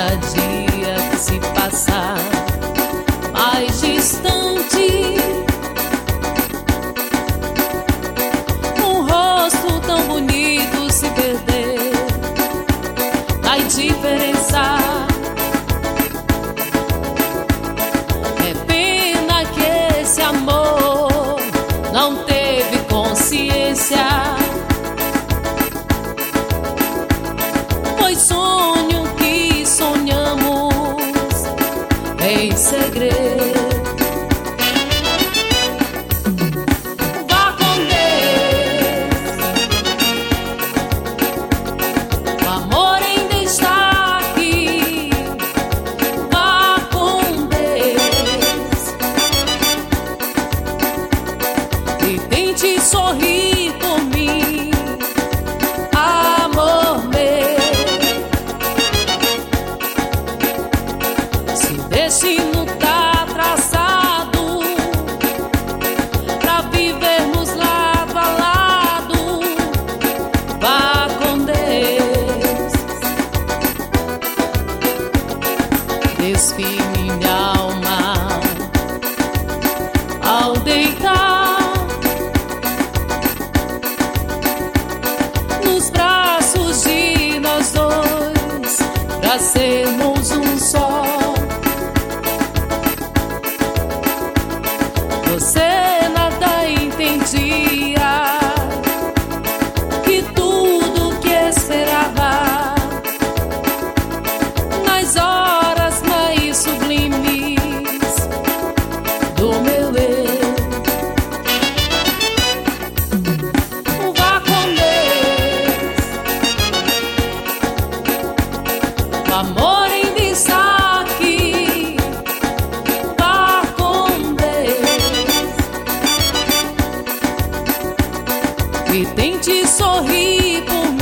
cada dia que se passa mais distante, um rosto tão bonito se perder na indiferença. É pena que esse amor não teve consciência, pois sonho que sonhamos em segredo. Vá com Deus, o amor ainda está aqui. Vá com Deus e tente sorrir por mim, amor meu. Se o destino tá traçado pra vivermos lado a lado, vá com Deus. Desfie minha alma ao deitar nos braços de nós dois, pra sermos um só. Você nada entendia, que tudo que esperava nas horas mais sublimes do meu eu. Vá com Deus, o amor ainda está aqui. Vá com Deus e tente sorrir por mim.